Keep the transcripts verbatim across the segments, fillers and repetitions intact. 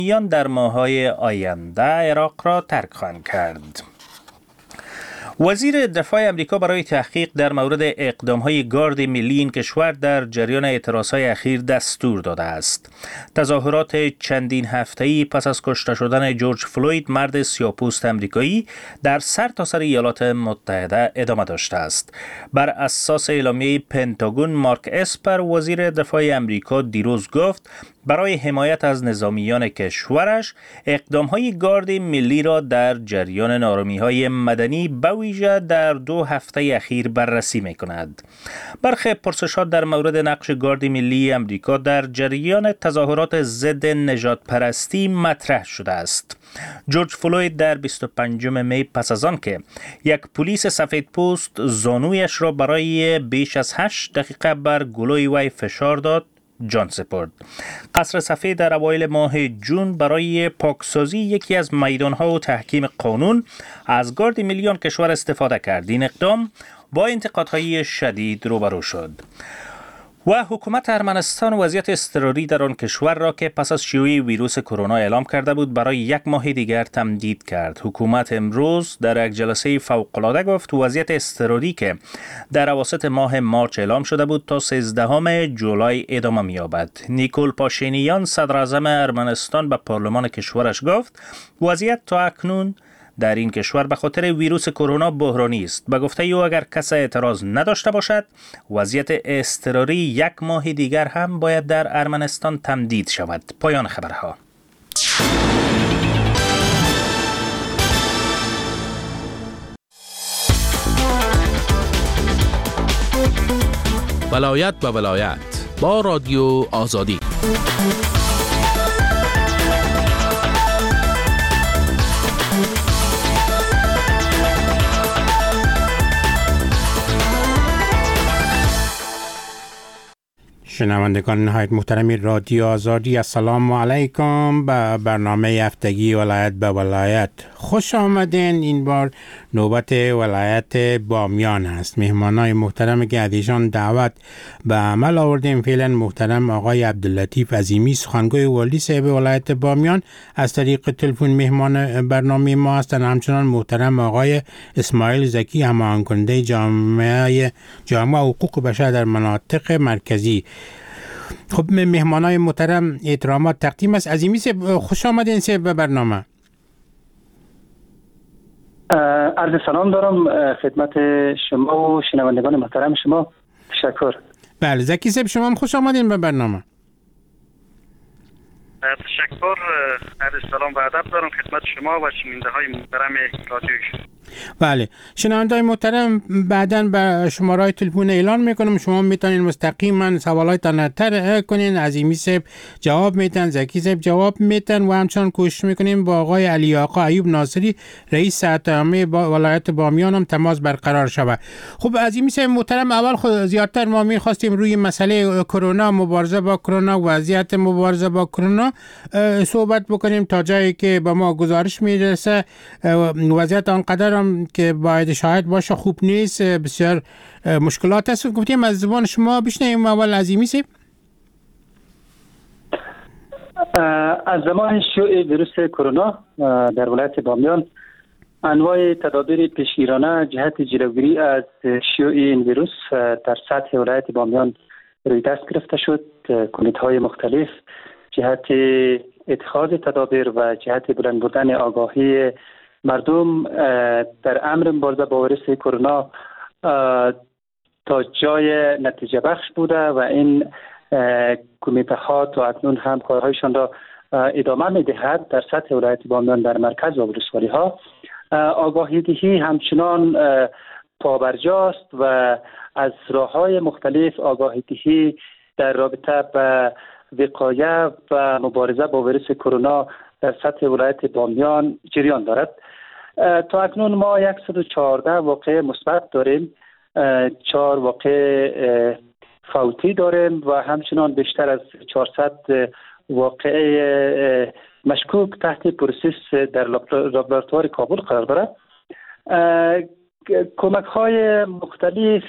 ایان در ماه‌های آینده عراق را ترک خواهند کرد. وزیر دفاع امریکا برای تحقیق در مورد اقدام‌های گارد ملی این کشور در جریان اعتراض‌های اخیر دستور داده است. تظاهرات چندین هفته‌ای پس از کشته شدن جورج فلوید مرد سیاه‌پوست امریکایی در سرتاسر ایالات متحده ادامه داشته است. بر اساس اعلامیه پنتاگون، مارک اسپر وزیر دفاع امریکا دیروز گفت برای حمایت از نظامیان کشورش اقدام‌های گارد ملی را در جریان نارامی‌های مدنی به ویژه در دو هفته اخیر بررسی می‌کند. برخی پرسش‌ها در مورد نقش گارد ملی امریکا در جریان تظاهرات ضد نژاد پرستی مطرح شده است. جورج فلوید در بیست و پنجم می پس از آن که یک پلیس سفیدپوست زانویش را برای بیش از هشت دقیقه بر گلوی وی فشار داد، جان سپرد. قصر سفید در اوایل ماه جون برای پاکسازی یکی از میدانها و تحکیم قانون از گارد ملی کشور استفاده کرد. این اقدام با انتقادهای شدید روبرو شد. و حکومت ارمنستان وضعیت اضطراری در آن کشور را که پس از شیوع ویروس کرونا اعلام کرده بود برای یک ماه دیگر تمدید کرد. حکومت امروز در یک جلسه فوق‌العاده گفت وضعیت اضطراری که در اواسط ماه مارچ اعلام شده بود تا سیزدهم جولای ادامه می‌یابد. نیکول پاشینیان صدر اعظم ارمنستان به پارلمان کشورش گفت وضعیت تا اکنون در این کشور به خاطر ویروس کرونا بحرانی است. به گفته او اگر کسی اعتراض نداشته باشد وضعیت اضطراری یک ماه دیگر هم باید در ارمنستان تمدید شود. پایان خبرها. ولایت به ولایت با رادیو آزادی. شنوندگان نهایت محترم رادیو آزادی، السلام علیکم به برنامه هفتگی ولایت به ولایت. خوش آمدین. این بار نوبت ولایت بامیان است. مهمانای محترم که از ایشان دعوت به عمل آوردیم فعلا محترم آقای عبداللطیف عظیمی، سخنگوی والی صاحب ولایت بامیان، از طریق تلفن مهمان برنامه ما هستند. همچنان محترم آقای اسماعیل زکی، هماهنگ کننده جامعه جامعه حقوق بشر در مناطق مرکزی. خب مهمانای محترم احترامات تقدیم است. عظیمی صاحب خوش آمدین صاحب به برنامه. عرض سلام دارم خدمت شما و شنوندگان محترم شما. تشکر. بله زکی صاحب شما هم خوش آمدین به برنامه. تشکر. عرض سلام و ادب دارم خدمت شما و شنونده های محترم رادیو شما. بله شنونده‌های محترم، بعداً به شماره‌های تلفن اعلان میکنم، شما میتونین مستقیما سوالاتتان طرح کنین. عظیمی صاحب جواب میتن، زکی صاحب جواب میتن و همچنان کوشش میکنیم با آقای علی آقا ایوب ناصری رئیس هیئت عامه با ولایت بامیان هم تماس برقرار شود. خب عظیمی صاحب محترم، اول خود زیادتر ما میخواستیم روی مسئله کرونا، مبارزه با کرونا، وضعیت مبارزه با کرونا صحبت بکنیم تا جایی که به ما گزارش میرسه وضعیت آنقدر که باید شاهد باشه خوب نیست، بسیار مشکلات هست. گفتیم از زبان شما بشنویم. اول عظیمی صاحب. از زمان شیوع ویروس کرونا در ولایت بامیان انواع تدابیر پیشگیرانه جهت جلوگیری از شیوع این ویروس در سطح ولایت بامیان روی دست گرفته شد. کمیته‌های مختلف جهت اتخاذ تدابیر و جهت بلند بردن آگاهی مردم در امر مبارزه با ویروس کرونا تا جای نتیجه بخش بوده و این کمیته ها تا اکنون هم کارهایشان را ادامه می‌دهد. در سطح ولایت بامیان در مرکز و ولسوالی ها آگاهی دهی همچنان پابرجاست و از راه‌های مختلف آگاهی دهی در رابطه با وقایه و مبارزه با ویروس کرونا در سطح ولایت بامیان جریان دارد. تا اکنون ما صد و چهارده واقعه مثبت داریم، چهار واقعه فوتی داریم و همچنان بیشتر از چهارصد واقعه مشکوک تحت پروسس در لابراتوار کابل قرار دارد. کمک های مختلف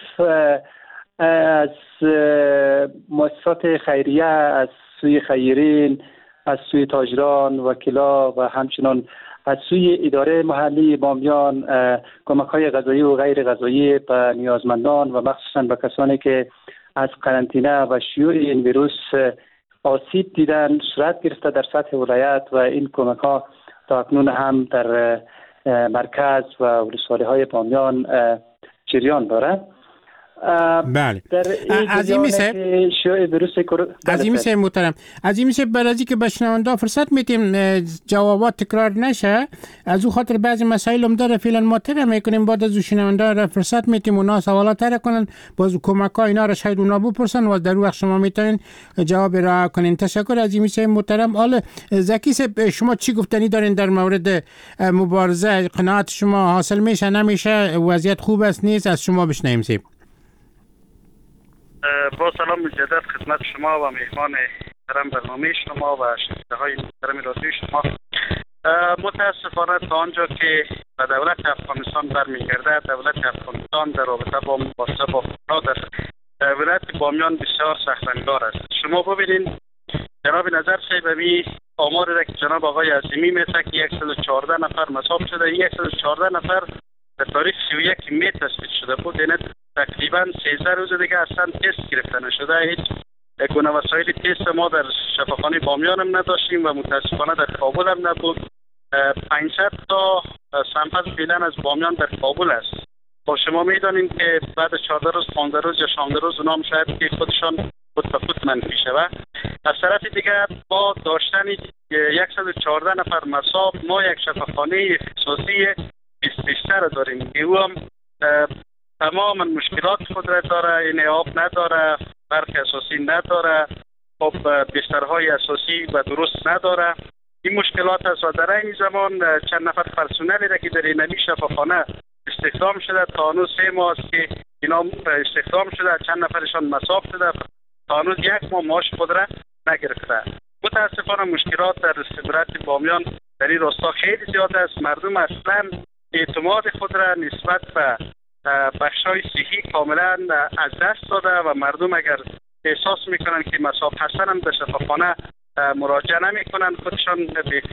از مؤسسات خیریه، از سوی خیرین، از سوی تاجران، وکلا و همچنان از سوی اداره محلی بامیان کمک‌های غذایی و غیر غذایی به نیازمندان و مخصوصا به کسانی که از قرنطینه و شیوع این ویروس آسیب دیدن صورت گرفته در سطح ولایت و این کمک‌ها تا اکنون هم در مرکز و ولسوالی‌های بامیان جریان دارد. بله عظیمی صاحب عظیمی صاحب محترم عظیمی صاحب برای اینکه به شنونده فرصت میتیم جوابات تکرار نشه از او خاطر بعضی مسائل هم داره فعلا ما تر میکنیم بعد از شنونده را فرصت میتیم اونا سوالات تر کنن باز کمک ها اینا را شاید اونا بپرسن و در وقت شما میتونین جواب را کنین. تشکر عظیمی صاحب محترم. حالا زکی صاحب شما چی گفتنی دارین در مورد مبارزه؟ قناعت شما حاصل میشه نمیشه؟ وضعیت خوب است نیست؟ از شما بشنویم صاحب. با سلام مجدد خدمت شما و مهمان محترم برنامه شما و شنونده های محترم رادیو شما. متاسفانه تا آنجا که به دولت افغانستان برمیگرده، دولت افغانستان در رابطه با مبارزه با کرونا در ولایت بامیان بسیار سخت‌انگار است. شما ببینید جناب نظر صاحبی آماری را که جناب آقای عظیمی میگه که صد و چهارده نفر مصاب شده، صد و چهارده نفر در تاریخ سی و یک می تثبیت شده بود. یعنی تقریبا سیزده روز دیگه اصلا تست گرفته نشده. هیچ گونه وسایل تست ما در شفاخانه بامیان هم نداشتیم و متاسفانه در کابل هم نبود. پانصد تا سمپل فعلا از بامیان در کابل است. با شما میدانیم که بعد چهارده روز پانزده روز یا شانزده روز اونا هم شاید که خودشان خود به خود منفی شود. از طرف دیگر با داشتن صد و چهارده نفر مصاب ما یک شفاخانه اختصاصی بیست بیشتر داریم که او هم تمام مشکلات خود را داره. این آب نداره، برق اساسی نداره، خب بسترهای اساسی و درست نداره. این مشکلات است و در این زمان چند نفر پرسنلی را که در این شفاخانه استخدام شده تا هنوز سه ماه است که اینا استخدام شده، چند نفرشان مصاب شده، تا هنوز یک ماه معاش خود را نگرفته. متاسفانه مشکلات در ولایت بامیان در این راستا خیلی زیاد است. مردم اصلا اعتماد خود را نسبت به بخشای صحی کاملا از دست داده و مردم اگر احساس میکنن که مصاب هستن هم به شفاخانه مراجعه نمیکنن، خودشان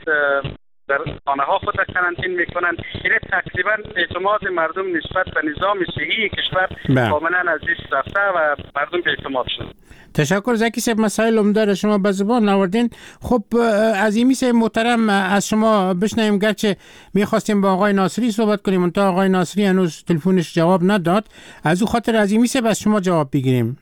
در خانه ها خود قرنطینه میکنن. این تقریبا اعتماد مردم نسبت به نظام صحی کشور کاملا از دست رفته و مردم به اعتماد شد. تشکر زکی صاحب، مسائل عمده شما به زبان آوردین. خب عظیمی صاحب محترم از شما بشنویم، گرچه میخواستیم با آقای ناصری صحبت کنیم اون تا آقای ناصری هنوز تلفنش جواب نداد، از او خاطر عظیمی صاحب از شما جواب بگیریم.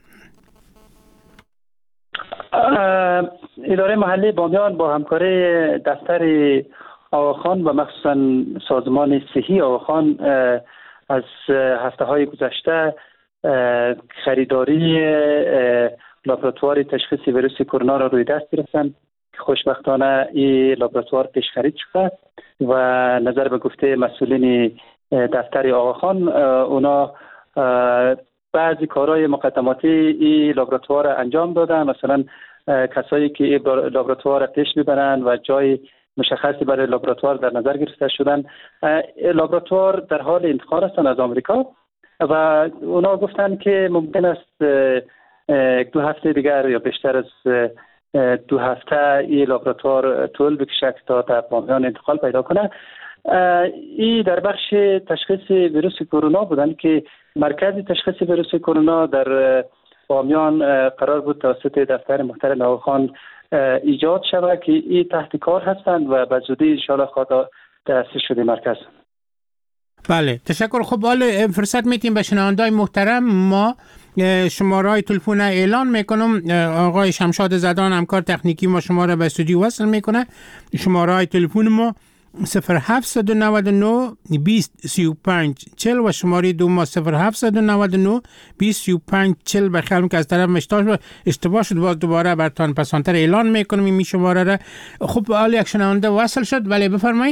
اداره محلی بامیان با همکاری دفتر آقاخان و مخصوصا سازمان صحی آقاخان از هفته های گذشته خریداری لابراتوار تشخیص ویروس کرونا را روی دست گرفتن. خوشبختانه این لابراتوار پیش خرید شده و نظر به گفته مسئولین دفتر آقاخان اونا بعضی کارهای مقدماتی این لابراتوار انجام دادن. مثلا کسایی که این لابراتوار پیش میبرن و جای مشخصی برای لابراتوار در نظر گرفته شدن. لابراتوار در حال انتقال هستند از آمریکا و اونا گفتن که ممکن است دو هفته دیگر یا بیشتر از دو هفته این لابراتوار طول بکشه تا در بامیان انتقال پیدا کنه. این در بخش تشخیص ویروس کرونا بودن که مرکز تشخیص ویروس کرونا در بامیان قرار بود توسط دفتر محترم آقاخان ایجاد شود که این تحت کار هستند و به زودی ان شاءالله خواهد تأسیس شده مرکز. بله تشکر. خب حالا فرصت میتیم به شنونده‌های محترم ما شماره‌های تلفن اعلان میکنم. آقای شمشاد زدان همکار تکنیکی ما شما را به استودیو وصل میکنه. شماره‌های تلفن ما صفر هفت نه نه بیست سی و پنج چهل و شماره دو ما صفر هفت نه نه بیست سی و پنج چهل. بخیالم که از طرف مشتاق اشتباه شد، باز دوباره براتون پسانتر اعلان میکنم این شماره را. خب حالا یک شنونده وصل شد. بله بفرمایید.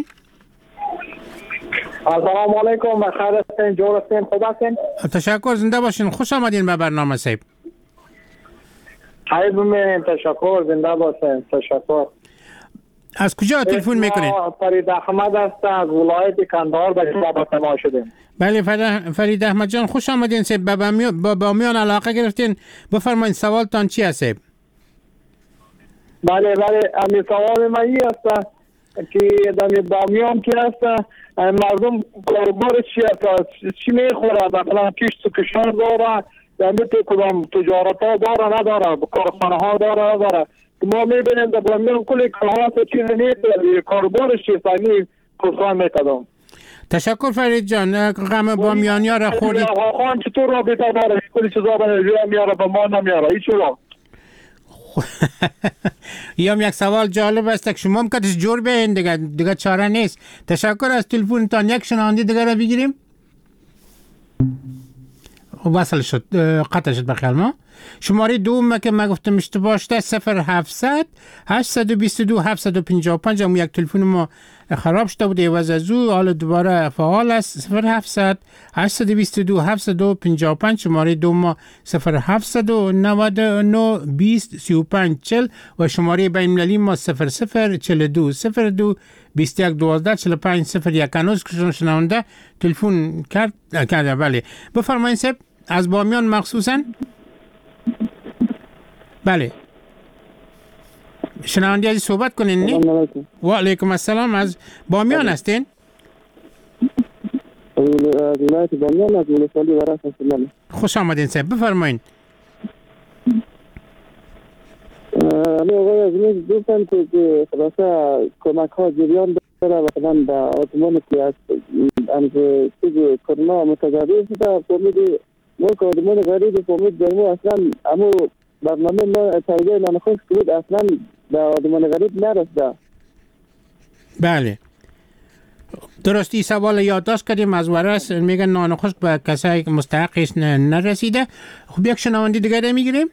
السلام علیکم، بخیر هستین؟ جور هستین؟ خوب هستین؟ تشکر، زنده باشین، خوش آمدین به برنامه صاحب. خیلی بمینیم، تشکر، زنده باشین. تشکر. از کجا تلفن میکنین؟ فرید احمد است از ولایت کندهار به شما ما شدیم. بله فرید احمد جان خوش آمدین. صاحب با بامیان با بامیان علاقه گرفتین، بفرمایید سوالتان چی است؟ بله بله امی سوال من این است که در بامیان که است مردم کاربار چی است چی میخوره مثلا کشت و کشان داره در میت کدام تجارت ها داره نداره کارخانه ها داره نداره ما میبینیم در بامیان کلی کارها چیزی نیست کاربارش چیست این پرسان میکردم. تشکر فرید جان. غم بامیانی ها را خوردید. خان چطور رابطه داره کلی چیزا به میاره به ما نمیاره این چرا؟ یا یک سوال جالب است که شما هم کتش جور بیاین دیگه دیگه چاره نیست. تشکر از تلفنتان. یک شنونده دیگه را بگیریم. وصل شد قطع شد بخیال ما. شماره دوم که ما گفتم اشتباه شده صفر هفتصد هشتصد و بیست و دو هفتصد و پنجاه و پنج. اما یک تلفن ما خراب شده بود عوض از او حالا دوباره فعال است. صفر هفتصد هشتصد و بیست و دو هفتصد و پنجاه و پنج. شماره دوم ما صفر هفتصد و نود و نه بیست سی و پنج چهل و شماره بین المللی ما صفر صفر چهل و دو صفر دو بیست و یک دوازده چهل و پنج صفر یک. هنوز که شنونده تلفن کرد کرده. بله بفرمایید سب از بامیان مخصوصا. بله شنونده ازی صحبت کنین نی؟ و علیکم السلام. از بامیان هستین؟ ولایت بامیان از ولسوالی ورس هستم. خوش آمدین صاحب بفرمایید. امی آقای عزیز دوستان که خلاصه کمک ها جریان داره مثلا به آدمان که از چیز کرونا متجاوز شده فهمید ملک آدمان غریب فهمید در مو اصلا امو برنامه ما توجه نانخوش بود اصلا به آدمان غریب نرسده. بله درستی سوال یادداشت کردیم از ورس میگن نانخوش به کسایی که مستحقش نرسیده. خب یک شنونده دیگه میگیریم.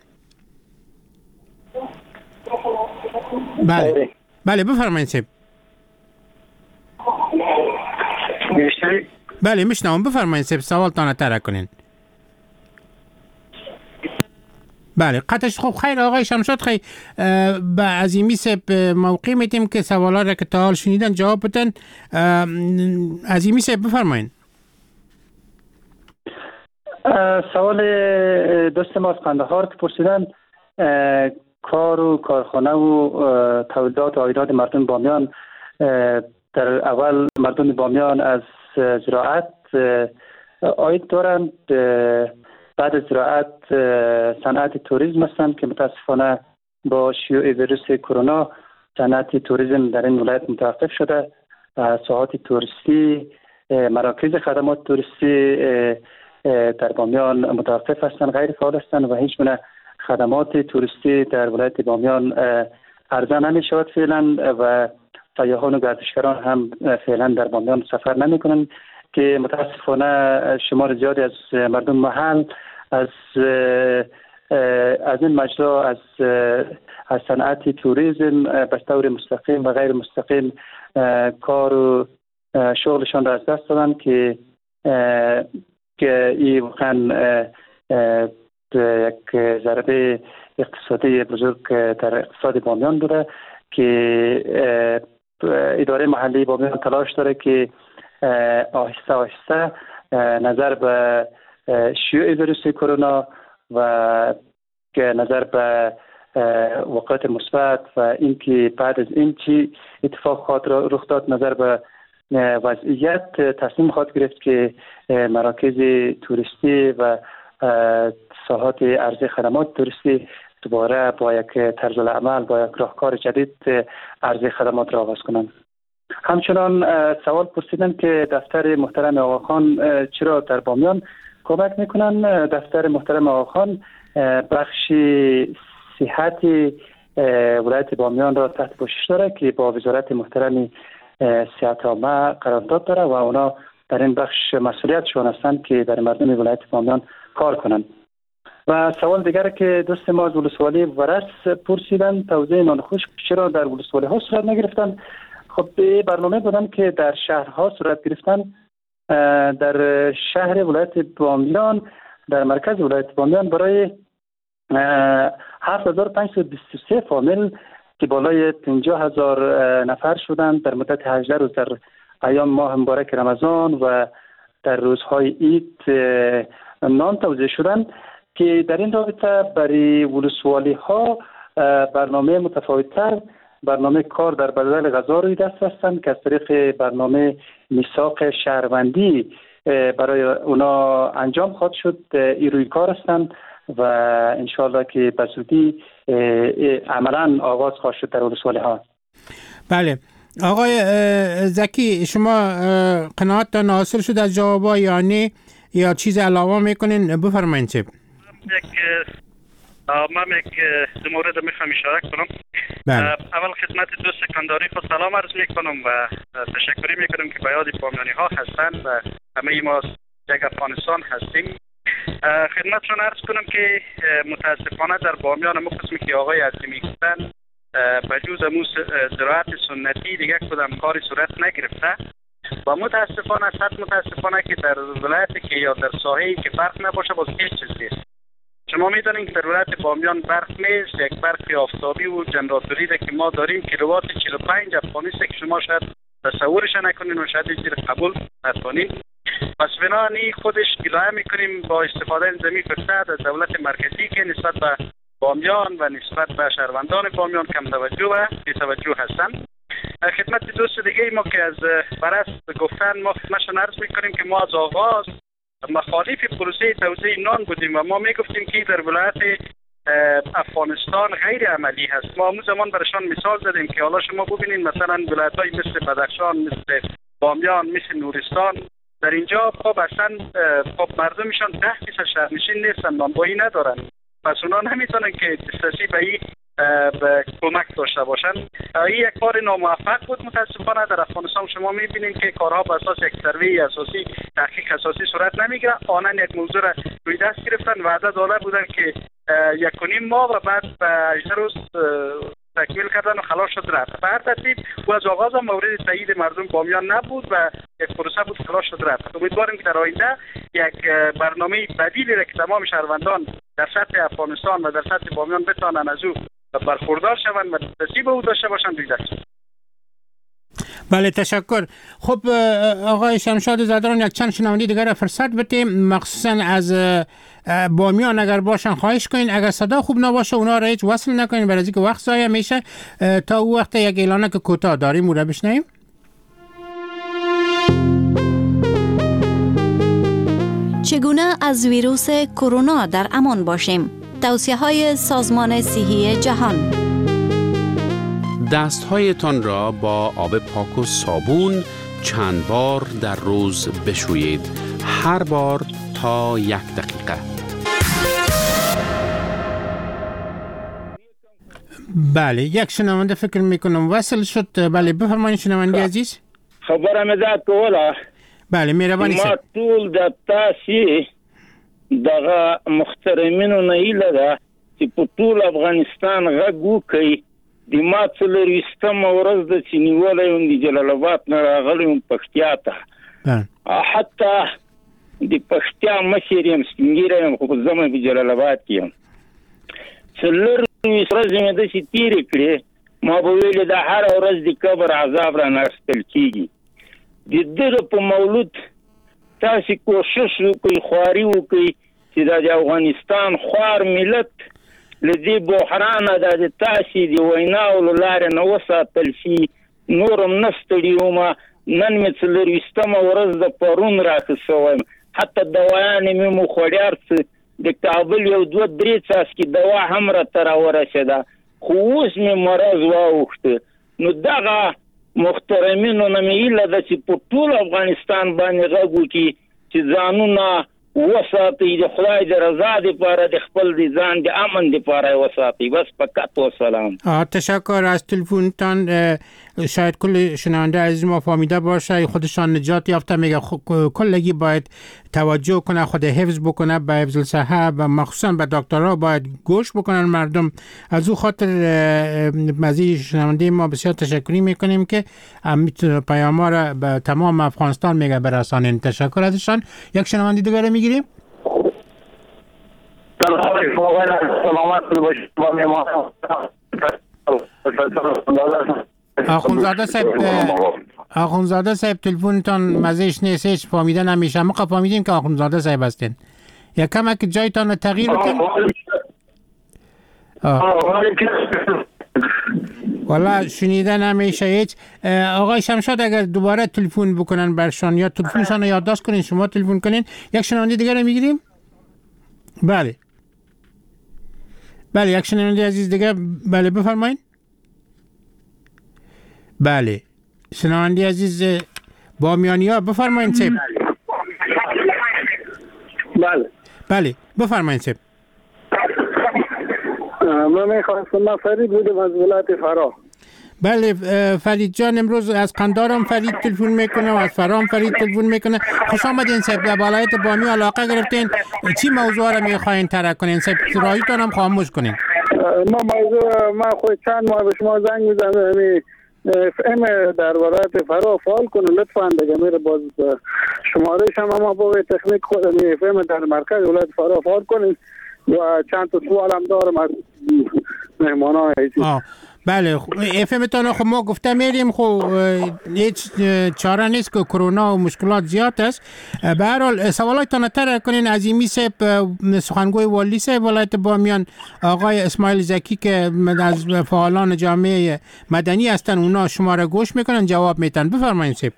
بله بله بفرمایید سب. بله میشنوم بفرمایید سب سوال تانه ترک کنین. بله قطعش خوب. خیر آقای شمشاد خیلی به عظیمی سب موقع میتیم که سوالا را که تا حال شنیدن جواب بدن. عظیمی سب بفرمایید. سوال دوست ما از قندهار که پرسیدن کار و کارخانه و تولیدات و عایدات مردم بامیان، در اول مردم بامیان از زراعت عاید دارند، بعد از زراعت صنعت توریسم هستند که متاسفانه با شیوع ویروس کرونا صنعت توریسم در این ولایت متوقف شده. ساحات توریستی، مراکز خدمات توریستی در بامیان متوقف هستند، غیر فعال هستند و هیچ گونه خدمات توریستی در ولایت بامیان عرضه نمی شود فعلا و سیاحان و گردشگران هم فعلا در بامیان سفر نمی کنند که متاسفانه شمار زیادی از مردم محل از از این مجرا از از صنعت توریسم به طور مستقیم و غیر مستقیم کار و شغلشان را از دست دادن که که این واقعا یک ضربه اقتصادی بزرگ در اقتصاد بامیان بوده که اداره محلی بامیان تلاش داره که آهسته آهسته نظر به شیوع ویروس کرونا و که نظر به وقایع مثبت و اینکه بعد از این چی اتفاقات رخ داد نظر به وضعیت تصمیم خواهد گرفت که مراکز توریستی و ساحات عرضه خدمات توریستی دوباره با یک طرز العمل با یک راهکار جدید عرضه خدمات را آغاز کنند. همچنان سوال پرسیدن که دفتر محترم آقاخان چرا در بامیان کمک میکنن. دفتر محترم آقاخان بخش صحت ولایت بامیان را تحت پوشش داره که با وزارت محترم صحت عامه قرارداد داره و اونا در این بخش مسئولیتشون هستند که در مردم ولایت بامیان کار کنند. و سوال دیگر که دوست ما از ولسوالی ورس پرسیدن توزیع نانخوش چرا در ولسوالی ها صورت نگرفتن. خب به برنامه بودن که در شهرها صورت گرفتن. در شهر ولایت بامیان در مرکز ولایت بامیان برای هفت هزار و پانصد و بیست و سه فامیل که بالای پنجاه هزار نفر شدند در مدت هجده روز در ایام ماه مبارک رمضان و در روزهای عید نان توزیع شدند که در این رابطه برای ولسوالی ها برنامه متفاوت‌تر، برنامه کار در بدل غذا روی دست هستند که از طریق برنامه میثاق شهروندی برای اونا انجام خواهد شد. این روی کار هستند و انشاءالله که به زودی عملا آغاز خواهد شد در ولسوالی ها. بله آقای زکی، شما قناعت حاصل شد از جوابا یا نه یا چیز علاوه میکنین؟ بفرمایید. چه یک من یک دو مورد میخوام اشاره کنم. بله. اول خدمت دوست سکندری خود سلام عرض میکنم و تشکری میکنم که به یاد بامیانی ها هستند و همه ما یک افغانستان هستیم. خدمتشون عرض کنم که متاسفانه در بامیان ما قسمی که آقای عظیمی گفتن بجوز امو زراعت سنتی دیگه کدام کاری صورت نگرفته و متاسفانه صد متاسفانه که در ولایتی که یا در ساحه‌ای که برق نباشه باز هیچ چیز نیست. شما میدونید که در ولایت بامیان برق نیست، یک برق آفتابی و جنراتوری که ما داریم کیلووات چهل و پنج افغانی است که شما شاید تصورش نکنین و شاید زیر قبول نکنین. پس بنابراین خودش گلایه میکنیم با استفاده از زمین فرصت از دولت مرکزی که نسبت به بامیان و نسبت به شهروندان بامیان کم توجه و بی توجه هستند. خدمت دوست دیگه ما که از برست گفتن ما خدمتشون عرض میکنیم که ما از آغاز مخالف پروسه توزیع نان بودیم و ما میگفتیم که در ولایت افغانستان غیر عملی هست. ما اون زمان برشان مثال زدیم که حالا شما ببینید مثلا ولایت‌های مثل بدخشان، مثل بامیان، مثل نورستان در اینجا خب اصلا خب مردمشان ده فیصد شهرنشین نیستن، نانوایی ندارن. پس اونا نمیتونن که دسترسی به این به کمک داشته باشن. این یک کار ناموفق بود متاسفانه. در افغانستان شما میبینید که کارها به اساس یک سروی اساسی، تحقیق اساسی صورت نمیگیره. آنن یک موضوع را روی دست گرفتن، وعده داده بودن که یک و نیم ماه و بعد به هجده روز تکمیل کردن و خلاص شد رفت. به هر ترتیب و از آغاز هم مورد تایید مردم بامیان نبود و یک پروسه بود خلاص شد رفت. امیدواریم که در آینده یک برنامه بدیلی را که تمام شهروندان در سطح افغانستان و در سطح بامیان بتوانند از او برخوردار شوند و دسترسی به او داشته باشند روی دست. بله تشکر. خب آقای شمشاد زادران یک چند شنونده دیگر فرصت بدیم، مخصوصا از بامیان اگر باشن خواهش کنین اگر صدا خوب نباشه اونا را هیچ وصل نکنین برای اینکه وقت ضایع میشه. تا او وقت یک اعلانه که کوتاه داریم او را بشنویم. چگونه از ویروس کرونا در امان باشیم؟ توصیه‌های سازمان صحی جهان. دستهایتان را با آب پاک و صابون چند بار در روز بشویید. هر بار تا یک دقیقه. بله یک شنونده فکر میکنم وصل شد. بله بفرمایید شنونده عزیز. خبرم داد کوله. بله مهرباني ما ټول د تاسې دغه محترمینو نه ایله ده چې په ټول افغانستان غږ وکړي. د ما څلورویشتمه ورځ ده چې نیولی یم د جلال آباد نه راغلی یم پکتیا ته. حتی د پکتیا مشر یم، سپین ږیری یم، خو زه مې په جلال آباد کې یم. څلورویشت ورځې مې داسې تېرې کړې، ما به ویلې دا هره ورځ د قبر عذاب رانه اخیستل کېږي. د دغه په مولود تاسې کوشش وکړئ، خواري وکړئ چې دا د افغانستان خوار ملت له دې بحرانه دا د تاسې د ویناو له لارې نه وساتل شي. نور هم نه ستړي ومه، نن مې څلورویشتمه ورځ د پرون راښه شوی یم. حتی دوايانې مې مو خوړې هر څه د کابل یو دوه درې څاڅکي دوا هم راته راورسېده، خو اوس مې مرض واوښته. نو دغه محترمینو نه مې هیله ده چې په ټول افغانستان باندې غږ وکړي چې ځانونه وساتئ، د خدای د رضا دپاره، د خپل د ځان د امن دپاره یې وساتئ. بس فقط وسلام. تشکر از تلفنتان. شاید کل شنونده عزیز ما فهمیده باشه خودشان نجات یافته. میگه کلگی باید توجه کنه، خود حفظ بکنه، به حفظ الصحه و مخصوصا به دکترها باید گوش بکنن مردم. از او خاطر مزید شنونده ما بسیار تشکری میکنیم که میتونه پیام ها را به تمام افغانستان میگه برسانین. تشکر ازشان. یک شنونده دیگر میگیریم. آخونزاده صاحب آخونزاده صاحب تلفنتان مزهش نیست، هیچ فهمیده نمیشه. ما فهمیدیم که آخونزاده صاحب هستین. یک کمک جایتان تغییر بکن. والا شنیدن همیشه هیچ. آقای شمشاد اگر دوباره تلفن بکنن برشان یا تلفنشان رو یادداشت کنین، شما تلفن کنین. یک شنونده دیگر رو میگیریم. بله بله یک شنونده عزیز دیگر. بله بفرمایید. بله شنونده عزیز بامیانیا بفرمایید سیب. بله بله بفرمایید سیب. من میخواستم، من فرید بودم از ولایت فرا. بله فرید جان، امروز از قندارم فرید تلفن میکنه و از فرام فرید تلفن میکنه. خوش آمدین سیب. به ولایت بامی علاقه گرفتین، چی موضوع رو میخواین طرح کنین سیب؟ رایتون هم خاموش کنین. ما موضوع ما خود چند ماه به شما زنگ میزنم افم در ولایت فرا فعال کنه لطفا دیگه. میره باز شماره شما ما با تکنیک خود افم در مرکز ولایت فرا فعال کنید و چند تا سوال هم دارم از مهمانان. آه بله اف ام تون خب ما گفته میریم، خب هیچ چاره نیست که کرونا و مشکلات زیاد است. به هر حال سوالاتتون طرح کنین. عظیمی صاحب سخنگوی والی صاحب ولایت بامیان، آقای اسماعیل زکی که از فعالان جامعه مدنی هستن، اونا شما را گوش میکنن جواب میتن. بفرمایید صاحب.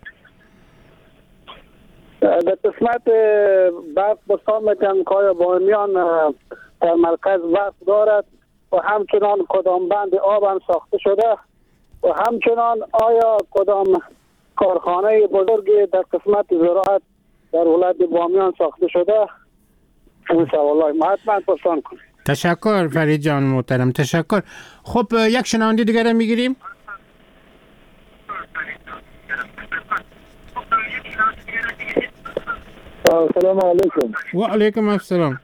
در قسمت برق بسان میکنم که بامیان در مرکز برق دارد و همچنان کدام بند آب هم ساخته شده و همچنان آیا کدام کارخانه بزرگی در قسمت زراعت در ولایت بامیان ساخته شده؟ این سوالای ما حتما پرسان کنید. تشکر فرید جان محترم، تشکر. خب یک شنونده دیگر میگیریم. سلام علیکم. و علیکم السلام.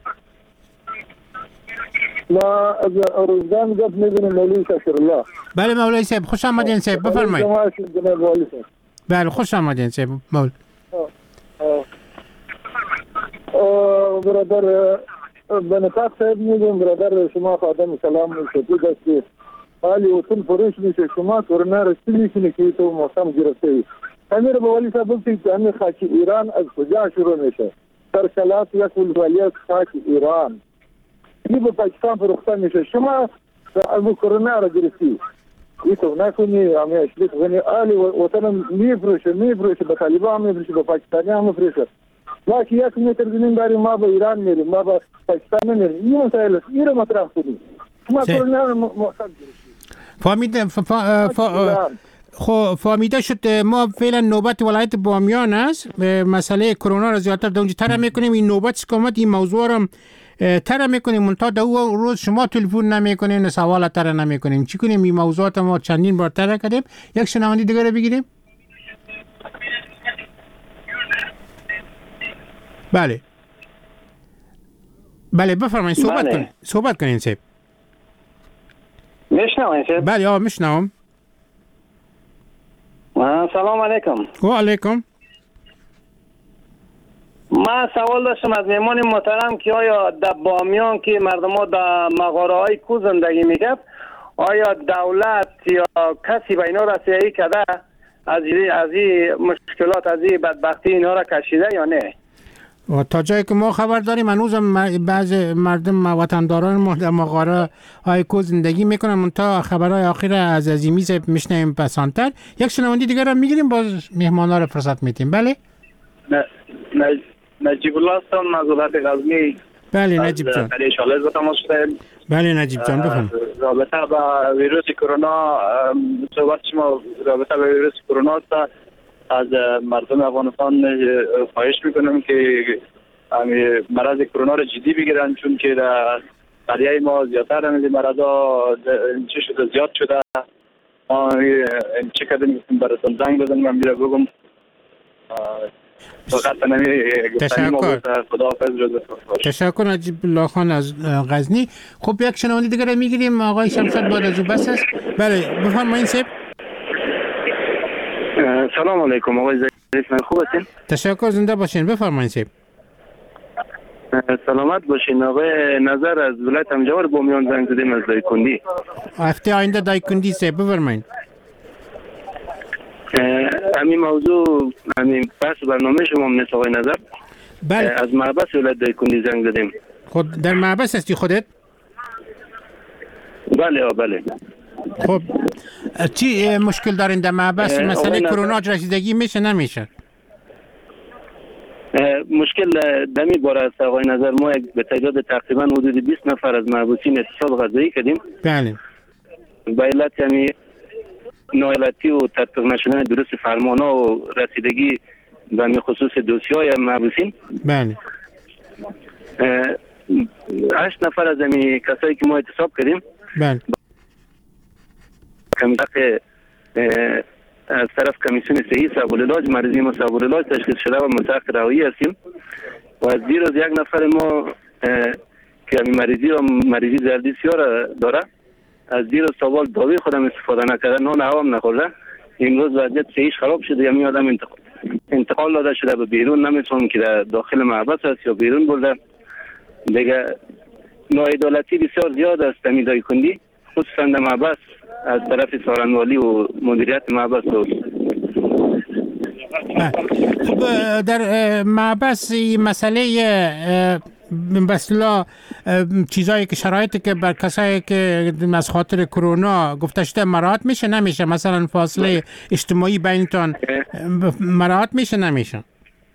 ما از روزگان گفت میبینیم مولوی شکرالله. بله مولوی صاحب خوش آمدین صاحب، بفرمایید. بله خوش آمدین صاحب. مول برادر بنفاق صاحب میگم، برادر شما خادم سلام شدید است. حالی وطن فروش میشه، شما کرونا رستی میکنه که تو موسم گرفته ای. امیر بوالی صاحب بگید که همین خاک ایران از کجا شروع میشه؟ ترسلات یک ولایت خاک ایران این به پاکستان فروخته میشه. شما از کرونا را گرفتی این تو نکنی همه اشلیت غنی آلی وطن میفروشه میفروشه به طالبان میفروشه به پاکستانی هم میفروشه. لکه یک متر زمین داریم ما به ایران میریم ما به پاکستان نمیریم. این مسائل است، این را مطرح کنیم. شما کرونا را مقصد گرفتی. فهمیدم. خب فهمیده شد. ما فعلا نوبت ولایت بامیان است. مسئله کرونا را زیادتر در اونجا طرح میکنیم. این نوبت که اومد این موضوع را طرح میکنیم، منتها در اون روز شما تلفن نمیکنین، سوال طرح نمیکنیم. چی کنیم؟ این موضوعات ما چندین بار طرح کردیم. یک شنونده دیگه رو بگیریم. بله بله بفرمایید صحبت کنین. صحبت کنین صاحب. میشنوین صاحب؟ بله آ میشنوم. سلام علیکم. و علیکم. ما سوال داشتم از مهمان محترم که آیا در بامیان که مردم ها در مغاره های کو زندگی میکرد، آیا دولت یا کسی به اینا رسیدگی کرده از این مشکلات از این بدبختی اینا را کشیده یا نه؟ و تا جایی که ما خبر داریم هنوز بعض مردم وطنداران ما در مغاره های کو زندگی میکنن، منتها خبرهای آخر از عظیمی صاحب میشنیم پسانتر. یک شنونده دیگر هم میگیریم، باز مهمانا را فرصت میتیم. بله نه نه نجیب الله هستم از ولایت غزنی. بله نجیب جان. بله نجیب جان بفرمایید. رابطه با ویروس کرونا صحبت شما رابطه با ویروس کرونا است. از مردم افغانستان خواهش میکنم که مرض کرونا را جدی بگیرن، چون که در قریه ما زیادتر این مرض ها چه شده زیاد شده. ما چه کردیم براتون زنگ بزنیم من میره بگم تشکر. تشکر نجیب الله خان از غزنی. خب یک شنونده دیگر میگیریم. آقای شمشاد بعد از او بس است. بله بفرمایید صاحب. سلام علیکم آقای ظریف، خوب هستین؟ تشکر، زنده باشین. بفرمایید صاحب. سلامت باشین. آقای نظر از ولایت همجوار بامیان زنگ زدیم از دایکندی. هفته آینده دایکندی صاحب بفرمایید. همین موضوع همین بحث برنامه شما هم نیست آقای نظر. بله از محبس ولایت دایکندی زنگ زدیم. خود در محبس هستی خودت؟ بله بله. خب چی مشکل دارین در محبس؟ مسئله کرونا رسیدگی میشه نمیشه؟ مشکل دمی باره است آقای نظر. ما به تعداد تقریبا حدود بیست نفر از محبوسین اعتصاب غذایی کردیم. بله. به علت یعنی ناعلتی و تطبیق نشدن درست فرمان‌ها و رسیدگی به خصوص دوسیه‌های محبوسین. بله. هشت نفر از این کسایی که ما اعتصاب کردیم. بله. کمیته از طرف کمیسیون صحی سابالعلاج مریضی ما سابالعلاج تشخیص شده و مستحق رهایی هستیم و از زیر از یک نفر ما که همین مریضی و مریضی زردیسیار داره از زیر سوال داوی خودم استفاده نکرده، نان هوام نخورده، امروز وضعیت صحیش خراب شده. یعنی آدم انتقال انتقال داده شده به بیرون، نمیتونم که در داخل محبس است یا بیرون بوده. دیگه ناعدالتی بسیار زیاد است در دایکندی، خصوصا در محبس از طرف سارنوالی و مدیریت محبس است. خب در محبس مسئله مثلا چیزایی که شرایطی که بر کسایی که از خاطر کرونا گفته شده مراعات میشه نمیشه؟ مثلا فاصله اجتماعی بینتون مراعات میشه نمیشه؟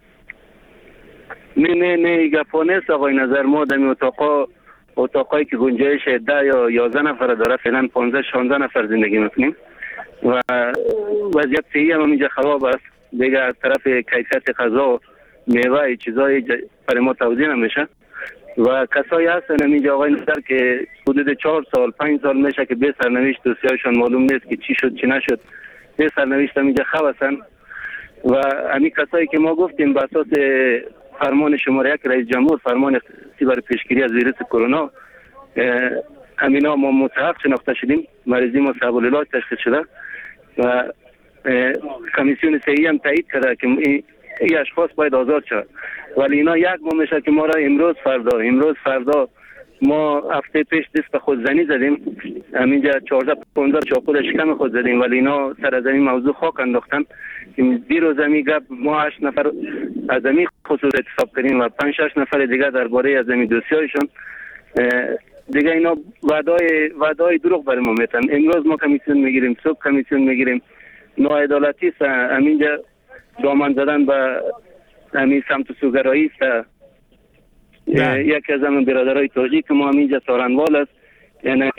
نه نه نه گپا نیست آقای نظر. ما در این اتاقا اتاقایی که گنجایش ده یا یازده نفر داره فعلا پانزده شانزده نفر زندگی میکنیم و وضعیت صحی هم اینجا خراب است. دیگه از طرف کیفیت غذا و میوه چیزای برای ما توزیع نمیشه و کسایی هستن اینجا آقای نظر که حدود چهار سال پنج سال میشه که به سرنوشت دوسیه‌هایشان معلوم نیست که چی شد چی نشد. به سرنوشت اینجا خواسن و همین کسایی که ما گفتیم به اساس فرمان شماره یک رئیس جمهور، فرمان اختصاصی برای پیشگیری از ویروس کرونا، همینا ما مستحق شناخته شدیم، مریضی ما سابالعلاج تشخیص شده و کمیسیون صحی هم تایید کرده که این اشخاص باید آزاد شد. ولی اینا یک ماه میشه که ما را امروز فردا امروز فردا ما هفته پیش دست به خودزنی زدیم، همینجا چهارده پانزده چاقو شکم خود زدیم، ولی اینا سر از این موضوع خاک انداختن. دیروز زمین گپ ما هشت نفر از زمین خصوص اعتصاب کردیم و پنج شش نفر دیگه درباره از زمین دوسیه‌هایشون دیگه اینا وعدای وعدای دروغ برای ما میتن. امروز ما کمیسیون میگیریم، صبح کمیسیون میگیریم. ناعدالتی است همینجا دامن زدن به همین سمت سوگرایی است. یکی از همین برادرای تاجیک که ما همینجا سارنوال است، یعنی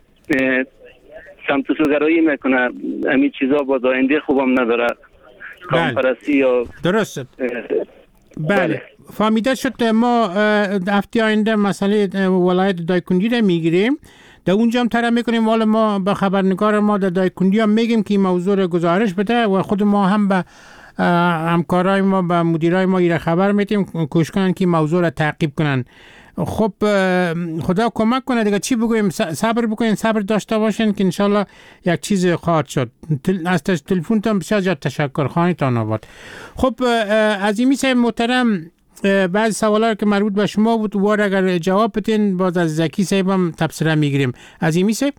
سمت سوگرایی میکنه، همین چیزا با آینده خوبم نداره. کام پرستی یا درست. بله فهمیده شد. ما هفته آینده مسئله ولایت دایکندی رو میگیریم، در اونجا هم طرح میکنیم. والا ما به خبرنگار ما در دایکندی هم میگیم که این موضوع رو گزارش بده و خود ما هم به همکارای ما به مدیرای ما ایره خبر میتیم کوشش کنن که موضوع رو تعقیب کنن. خب خدا کمک کنه دیگه. چی بگویم؟ صبر بکنین، صبر داشته باشین که انشالله یک چیز خواهد شد. از تلفن تان بسیار زیاد تشکر. خانتان آباد. خب عظیمی صاحب محترم، بعضی سوالا که مربوط به شما بود وار اگر جواب بدین باز از زکی صاحب هم تبصره میگیریم. عظیمی صاحب.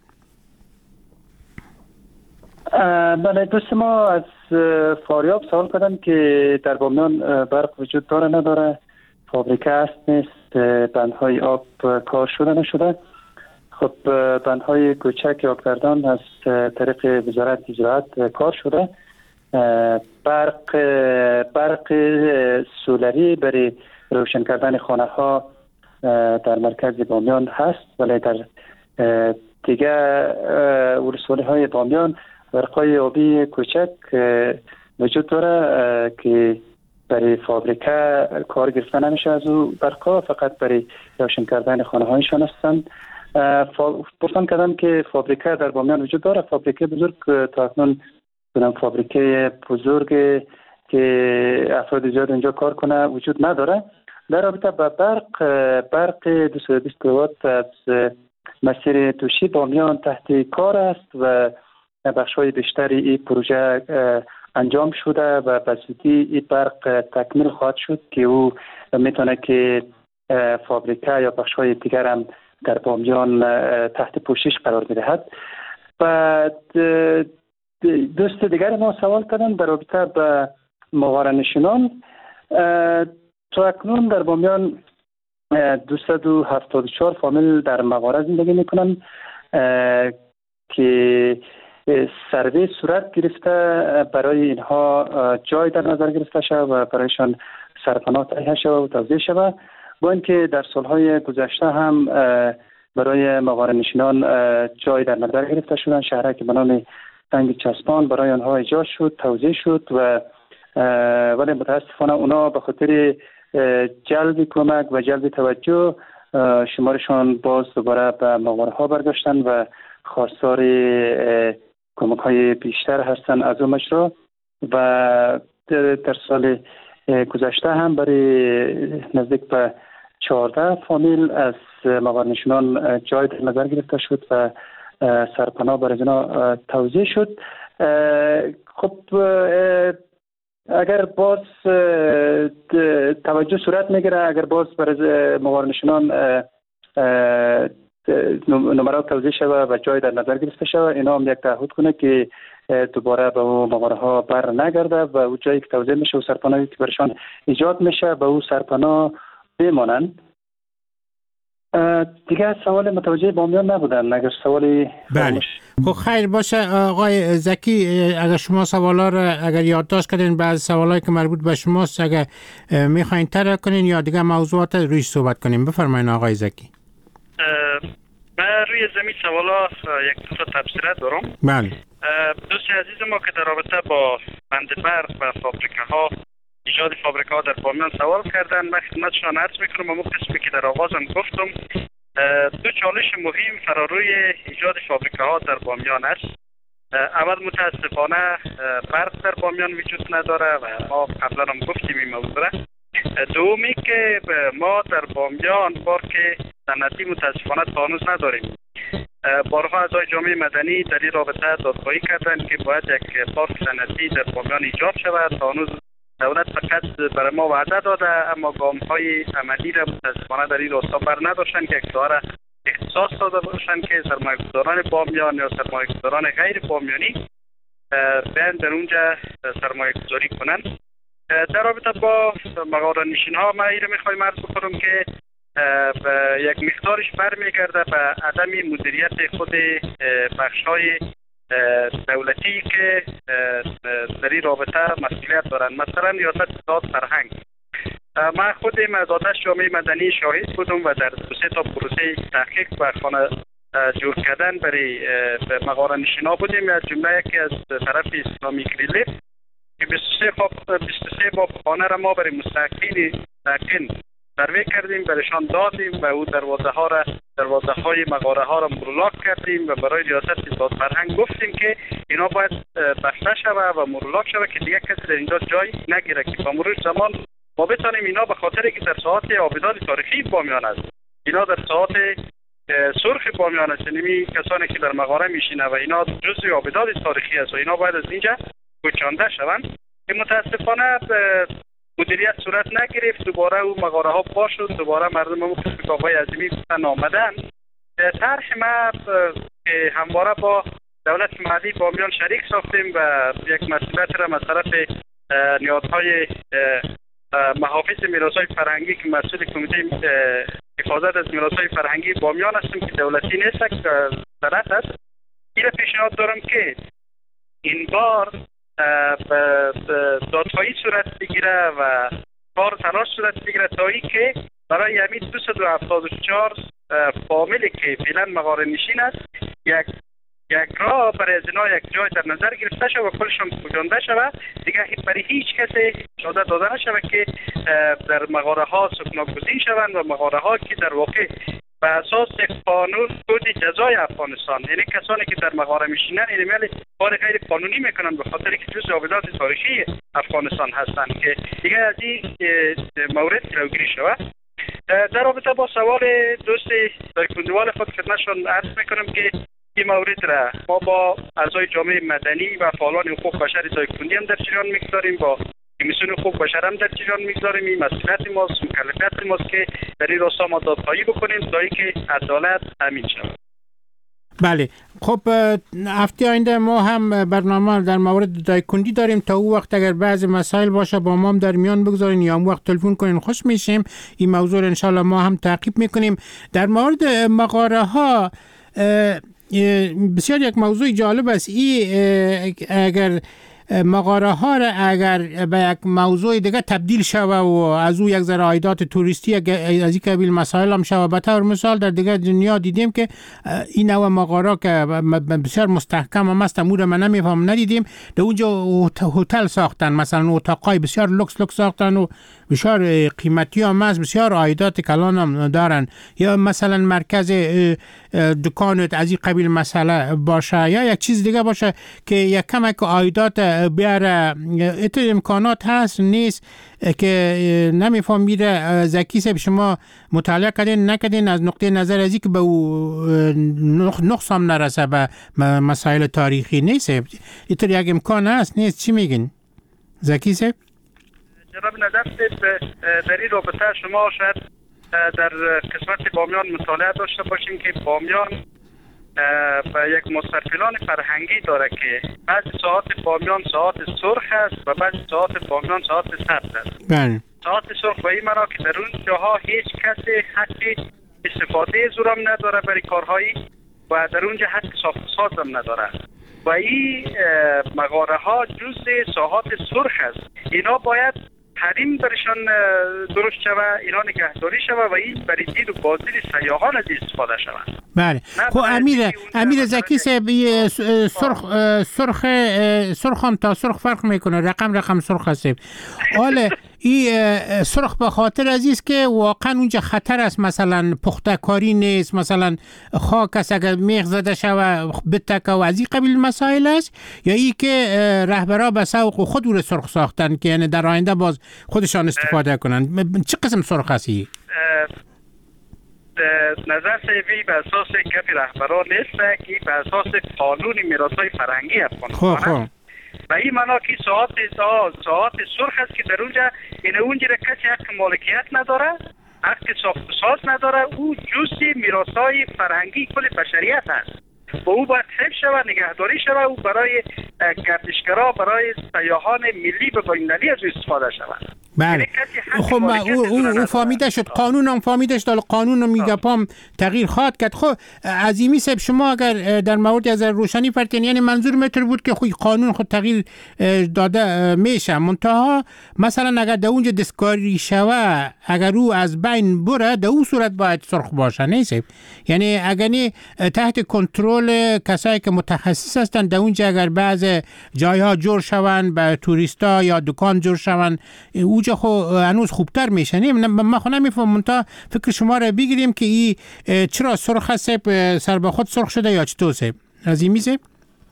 بله دوست ما از فاریاب سوال کردن که در بامیان برق وجود داره نداره، فابریکه است نیست، بندهای آب کار شده نشده. خب بندهای کوچک آبگردان از طریق وزارت زراعت کار شده. برق برق سولری برای روشن کردن خانه ها در مرکز بامیان هست، ولی در دیگه ولسوالی های بامیان برقای آبی کوچک وجود داره که برای فابریکه کار گرفته نمیشه از او برقا، فقط برای روشن کردن خانه هایشان هستند. پرسان کردم که فابریکه در بامیان وجود داره. فابریکه بزرگ تا اکنون بودم فابریکه بزرگ که افراد زیاد اینجا کار کنه وجود نداره. در رابطه با برق برق دویست و بیست کیلووات از مسیر دوشی بامیان تحت کار است و بخش‌های بیشتری این پروژه انجام شده و به زودی این برق تکمیل خواهد شد که او میتونه که فابریکه یا بخش‌های دیگر هم در بامیان تحت پوشش قرار بدهد. بعد دوست دیگر ما سوال کردن در رابطه با مغاره‌نشینان. تا اکنون در بامیان دویست و هفتاد و چهار فامیل در مغاره زندگی میکنن. که سروی صورت گرفته برای اینها جای در نظر گرفته شود و برایشان سرپناه تهیه شود و توزیع شود. با اینکه در سالهای گذشته هم برای مغاره‌نشینان جای در نظر گرفته شدن، شهرک که به نام تنگ چسبان برای آنها ایجاد شد، توزیع شد و ولی متاسفانه اونا به خاطر جلب کمک و جلب توجه شمارشان باز دوباره به مغاره ها برگشتن و خواستار کمک های بیشتر هستند از اون مجرا. و در سال گذشته هم برای نزدیک به چهارده فامیل از مغاره‌نشینان جای در نظر گرفته شد و سرپناه برای اینا توزیع شد. خب اگر باز توجه صورت میگیره، اگر باز برای مغاره‌نشینان نمرات توزیع شود و جای در نظر گرفته شود، اینا هم یک تعهد کنه که دوباره به اون مغاره ها بر نگرده و اون جایی که توزیع میشه و سرپناهی که برشان ایجاد میشه به اون سرپناه بمانند. دیگه سوال متوجه بامیان نبودن. اگر سوالی بله خب خیر باشه آقای زکی، اگر شما سوالا رو اگر یادداشت کردین بعض سوالایی که مربوط به شماست اگر میخواین طرح کنین یا دیگه موضوعات رویش صحبت کنیم بفرمایید آقای زکی. من روی زمین سوالا یک دو تا تبصره دارم. بله. دوست عزیز ما که در رابطه با بند برق و فابریکه ها، ایجاد فابریکه ها در بامیان سوال کردن، من خدمتشان عرض میکنم اما قسمی که در آغازم گفتم دو چالش مهم فراروی ایجاد فابریکه ها در بامیان است. اول متاسفانه برق در بامیان وجود نداره و ما قبلا هم گفتیم این موضوع. دومی که ما در بامیان پارک صنعتی متاسفانه تا هنوز نداریم. بارها اعضای جامعه مدنی در این رابطه دادخواهی کردند که باید یک پارک صنعتی در بامیان ایجاد شود. تا هنوز دولت فقط برای ما وعده داده اما گام‌های عملی را متاسفانه در این راستا بر نداشتند که یک داره اختصاص داده باشند که سرمایه‌گذاران بامیان یا سرمایه‌گذاران غیر بامیانی بیان در اونجا سرمایه‌گذاری کنند. در رابطه با مغاره‌نشین ها ما این را میخوایم عرض بکنم که یک مقدارش برمیگرده به عدم مدیریت خود بخش‌های دولتی که در این رابطه مسئولیت دارند. مثلا ریاست داد فرهنگ، من خودم از آتش جامعه مدنی شاهد بودم و در دو سه تا پروسه تحقیق و خانه جور کردن برای مغاره‌نشینا بودیم. از جمله یکی از طرف اسلامی ریلیف که بیست و سه باب خانه را ما برای مستحقین ساکن سروی کردیم، برایشان دادیم و او دروازه ها را دروازه های مغاره ها را مرلاک کردیم و برای ریاست داد فرهنگ گفتیم که اینا باید بسته شود و مرلاک شود که دیگه کسی در اینجا جای نگیره که با مرور زمان ما بتانیم اینا به خاطر که در ساعات آبدال تاریخی بامیان است، اینا در ساعات سرخ بامیان است، یعنی کسانی که در مغاره میشینه و اینا جزء آبدال تاریخی است و اینا باید از اینجا کوچانده شوند. که متاسفانه مدیریت صورت نگرفت، دوباره او مغاره ها پا شد، دوباره مردم هم کتاب‌های عظیمی گفتن آمدن. طرح ما که همواره با دولت محلی بامیان شریک ساختیم و یک مسئولیت را از طرف نهادهای محافظ میراث‌های فرهنگی که مسئول کمیته حفاظت از میراث‌های فرهنگی بامیان هستیم که دولتی نیست که صنعت است، این را پیشنهاد دارم که این بار دادخواهی صورت بگیره و کار تلاش صورت بگیره تا ای که برای همین دویست و هفتاد و چهار فامیلی که فعلا مغاره‌نشین است یک یک راه برای از اینا یک جای در نظر گرفته شود و کلشان گذاشته شود، دیگه برای هیچ کسی اجازه داده نشود که در مغاره ها سکناگزین شوند و مغاره ها که در واقع به اساس یک قانون کد جزای افغانستان، یعنی کسانی که در مغاره میشینن این میل کار غیر قانونی میکنن به خاطر که جزء آبدات تاریخی افغانستان هستند که دیگه از این مورد جلوگیری شود. در رابطه با سوال دوست دایکندوال خود خدمتشان عرض میکنم که این مورد را ما با اعضای جامعه مدنی و فعالان حقوق بشر دایکندی هم در جریان میگذاریم، با کمیسیون حقوق بشر هم در جریان میگذاریم. این مسئولیت ماست، مکلفیت ماست که در این راستا ما دادخواهی بکنیم تا اینکه عدالت تامین شود. بله خب هفته آینده ما هم برنامه در مورد دایکندی داریم، تا او وقت اگر بعض مسائل باشه با ما هم در میان بگذارین یا هم وقت تلفن کنین خوش میشیم. این موضوع انشالله ما هم تعقیب میکنیم. در مورد مغاره ها بسیار یک موضوع جالب است. ای اگر مغاره ها را اگر به یک موضوع دیگه تبدیل شوه و از او یک ذره عایدات توریستی از این قبیل مسائل هم شوه، به طور مثال در دیگه دنیا دیدیم که این نوع مغاره که بسیار مستحکم هم است، امور من نمیفهم ندیدیم، در اونجا هتل ساختن، مثلا اتاقای بسیار لکس لکس ساختن و بسیار قیمتی هم است، بسیار عایدات کلان هم دارن. یا مثلا مرکز دکانت از این قبیل مسئله باشه یا یک چیز دیگه باشه که یک کمک عایدات بیاره. اتر امکانات هست نیست که نمیفهمیده. زکی صاحب شما مطالعه کردین نکردین از نقطه نظر ازی که به او نقص هم نرسه به مسائل تاریخی نیست؟ اتر یک امکان هست نیست؟ چی میگین زکی صاحب؟ جناب نظر در این رابطه شما شاید در قسمت بامیان مطالعه داشته باشیم که بامیان و یک مصرفلان فرهنگی داره که بعضی ساعات بامیان ساعات سرخ است و بعضی ساعات بامیان ساعت سبز است. بله. ساعت سرخ به این معنا که در اون جاها هیچ کسی حق استفاده زورم نداره برای کارهایی و در اونجا حق ساخت سازم نداره و این مغاره ها جزء ساعات سرخ است. اینا باید حریم برشان درست شوه، اینا نگهداری شوه و این برای دید و بازدید سیاحان از استفاده شوه. بله. خب امیر امیر زکی صاحب سرخ سرخ سرخ هم تا سرخ فرق میکنه، رقم رقم سرخ است. حالا این سرخ به خاطر عزیز که واقعا اونجا خطر است، مثلا پخته کاری نیست، مثلا خاک است اگر میخ زده شوه بتکه و از این قبیل مسائل است، یا ای که رهبرا به سوق خود رو سرخ ساختن که یعنی در آینده باز خودشان استفاده کنن. چه قسم سرخ هستی؟ نظر سیوی به اساس گپ رهبران نیست که به اساس قانون میراث‌های فرهنگی افغانستان است. و این معنا که ساعت ساعت سرخ است که در اونجا این اونجا کسی حق مالکیت نداره، حق ساخت ساز نداره، او جزء میراث‌های فرهنگی کل بشریت است و او باید حفظ شود، نگهداری شود، او برای گردشگرا، برای سیاحان ملی و بین‌المللی از استفاده شود. بله. خب او او فهمیده شد، قانون هم فهمیده شد، قانون هم میگه پام تغییر خواهد کرد. خب عظیمی صاحب شما اگر در مورد از روشنی فرتین، یعنی منظور متر بود که خود قانون خود تغییر داده میشه، منتها مثلا اگر در اونجا دستکاری شوه اگر او از بین بره در اون صورت باید سرخ باشه نیست؟ یعنی اگر نه تحت کنترل کسایی که متخصص هستن در اونجا اگر بعض جایها جور شون به توریستا یا دکان جور شون اونجا خو هنوز خوبتر میشه. نه من خو نمیفهمم تا فکر شما را بگیریم که این چرا سرخ است، سر به خود سرخ شده یا چطور است؟ عظیمی صاحب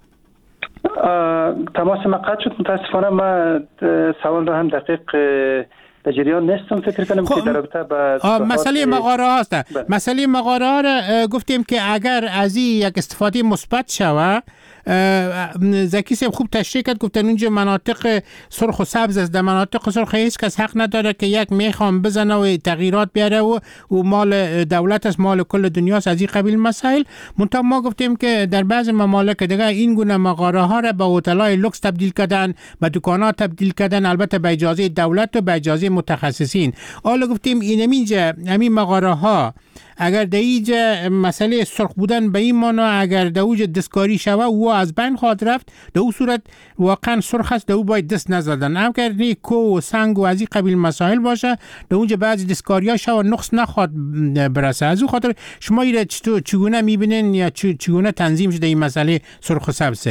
تماس ما قطع شد، متاسفانه ما سوال رو هم دقیق به جریان نیستم. فکر کنم که در رابطه با مسئله مغاره هاست. مسئله مغاره ها را گفتیم که اگر از این یک استفاده مثبت شوه، زکی صاحب خوب تشریح کرد، گفتن اونجا مناطق سرخ و سبز است، در مناطق سرخ هیچ کس حق نداره که یک میخوام بزنه و تغییرات بیاره و, و مال دولت است، مال کل دنیاست، از این قبیل مسائل. منتها ما گفتیم که در بعض ممالک دیگه این گونه مغاره ها را به هتل‌های لوکس تبدیل کردن، به دکانات تبدیل کردن، البته به اجازه دولت و به اجازه متخصصین. حالا گفتیم این اینجا همین مغاره ها اگر در اینجا مسئله سرخ بودن به این معنا اگر در اونجا دستکاری شوه او از بین خواهد رفت، در اون صورت واقعا سرخ است، در اون باید دست نزدن. هم که کو و سنگ و از این قبیل مسائل باشه در اونجا بعضی دستکاری ها شوه نقص نخواد برسه. از اون خاطر شما این چگونه میبینین یا چگونه تنظیم شده این مسئله سرخ و سبز؟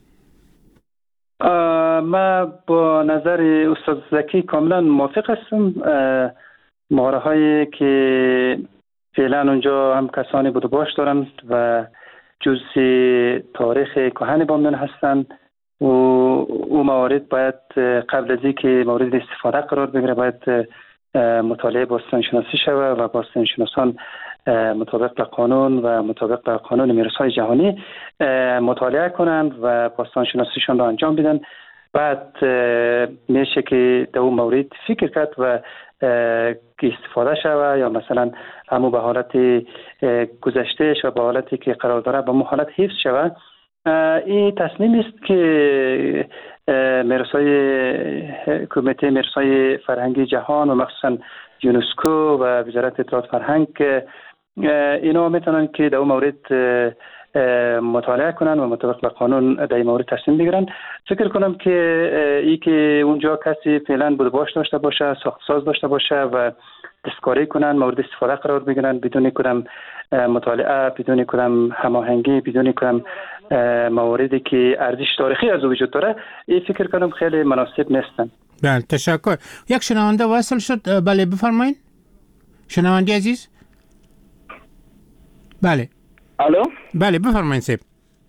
ما با نظر استاد زکی کاملا موافق هستم. مغاره هایی که فعلا اونجا هم کسانی بود و باش دارند و جزء تاریخ کهن بامیان هستند و او موارد باید قبل از اینکه مورد استفاده قرار بگیره باید مطالعه باستانشناسی شود و باستانشناسان مطابق به قانون و مطابق به قانون میراث‌های جهانی مطالعه کنند و باستانشناسیشان را انجام بدن. بعد میشه که در اون مورد فکر کرد و که استفاده شوه یا مثلا همو به حالت گذشتهش و به حالتی که قرار داره به مو حالت حفظ شوه. این تصمیم است که میراث‌های کمیته میراث‌های فرهنگی جهان و مخصوصا یونسکو و وزارت اطلاعات فرهنگ اینا میتونن که در اون مورد مطالعه کنن و مطابق به قانون در این مورد تصمیم بگیرن. فکر کنم که ای که اونجا کسی فعلا بود باش داشته باشه، ساخت ساز داشته باشه و دستکاری کنن، مورد استفاده قرار بگیرن بدون کدام مطالعه، بدون کدام هماهنگی، بدون کدام مواردی که ارزش تاریخی از وجود داره، این فکر کنم خیلی مناسب نیستن. بله تشکر. یک شنونده وصل شد. بله بفرمایید شنونده عزیز. بله الو. بله بفرمایید سیب.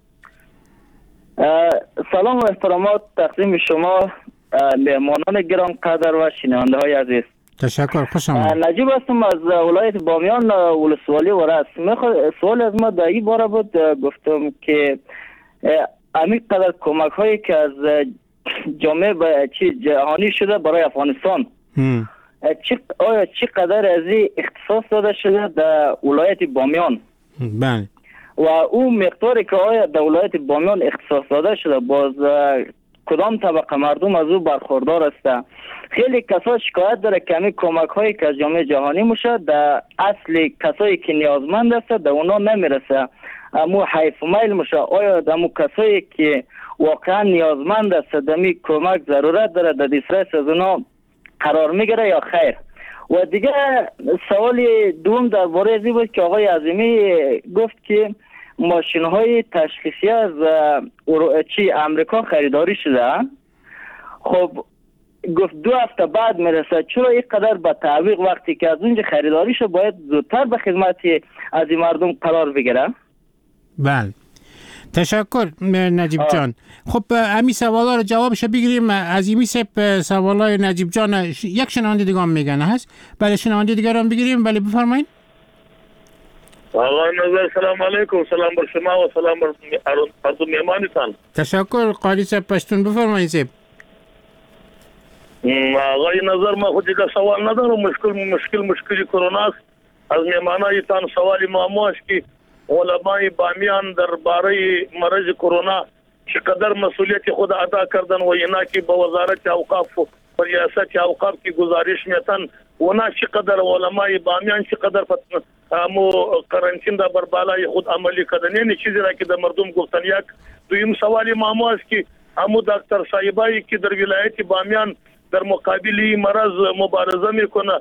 سلام و احترامات تقدیم شما مهمانان گران قدر و شنونده های عزیز. تشکر. خوش آمدید. نجیب هستم از ولایت بامیان ولسوالی ورس. سوال از ما در این باره بود، گفتم که عمیق قدر کمک هایی که از جامعه چی جهانی شده برای افغانستان چی آیا چی قدر از این اختصاص داده شده در ولایت بامیان؟ بله. و اون مقداری که آیا در ولایت بامیان اختصاص داده شده باز کدام طبقه مردم از او برخوردار است؟ خیلی کسا شکایت داره که همین کمک هایی که از جامعه جهانی میشه در اصل کسایی که نیازمند است در اونا نمیرسه، امو حیف میل میشه. آیا در امو کسایی که واقعا نیازمند است در می کمک ضرورت داره در دسترس از اونا قرار میگیره یا خیر؟ و دیگه سوال دوم درباره ازی بود که آقای عظیمی گفت که ماشین های تشخیصی از چی امریکا خریداری شده. خب گفت دو هفته بعد میرسه، چرا این قدر به تعویق وقتی که از اونجا خریداری شده باید زودتر به خدمت از این مردم قرار بگیره؟ بله تشکر نجیب جان. خب همین سوالا رو جوابش بگیریم. از این میسه سوالای نجیب جان یک شنونده دیگه هم میگن هست. بله شنونده دیگه هم بگیریم. بله بفرمایید. آقای نظر سلام علیکم. سلام بر شما و سلام بر مردم مهمانتان. تشکر قاری صاحب پشتون. بفرمایید صاحب. آقای نظر ما خود دیگه سوال ندارم. مشکل مشکل مشکلی کرونا است. از مهمانایتان سوالی معما است که علمای بامیان درباره مرض کرونا چقدر مسئولیت خود ادا کردن و اینا که به وزارت اوقاف و ریاست اوقاف کی گزارش میتن اونا چقدر علمای بامیان چقدر مو قرنطین در بر بالای خود عملی کردن. یعنی چیزی را که در مردم گفتن. یک دویم سوالی معما است که همو دکتر صاحبایی که در ولایت بامیان در مقابل مرض مبارزه میکنه،